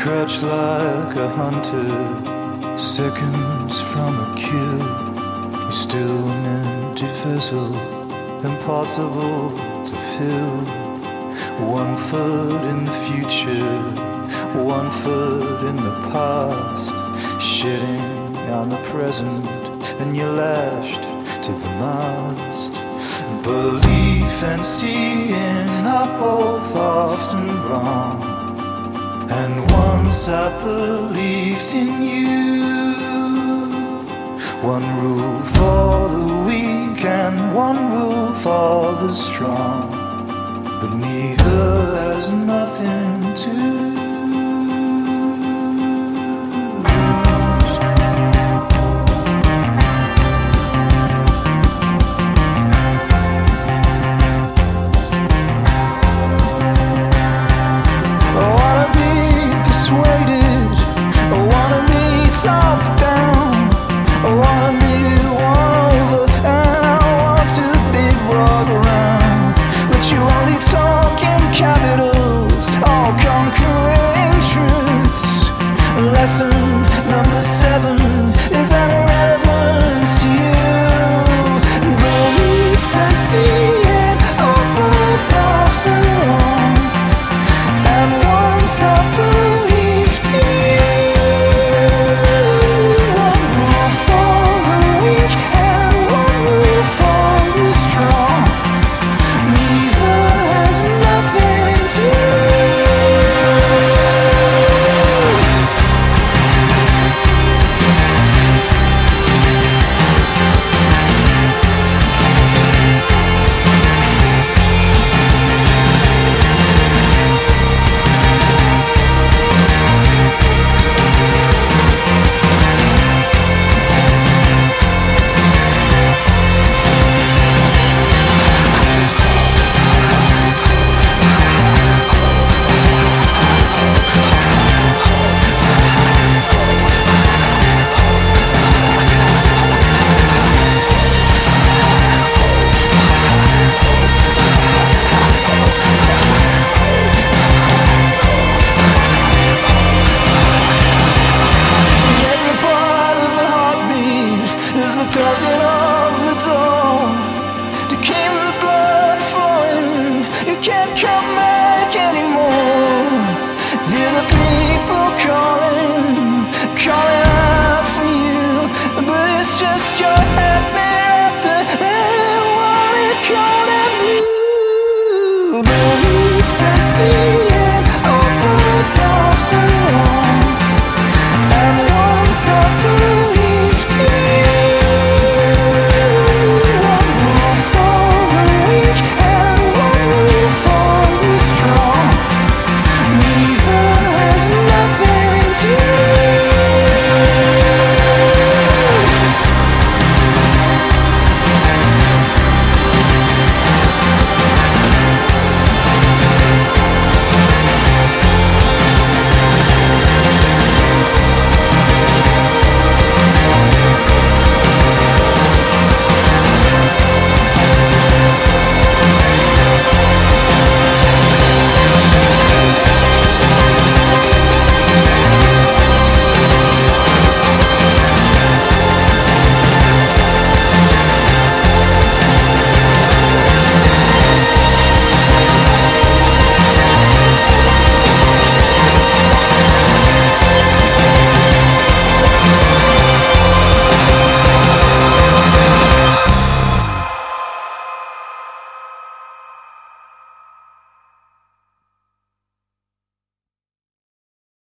crouch like a hunter, seconds from a kill. You're still an empty vessel, impossible to fill. One foot in the future, one foot in the past, shedding on the present, and you're lashed to the mast. Belief and seeing are both often wrong, and once I believed in you. One rule for the weak and one rule for the strong, but neither has nothing to do.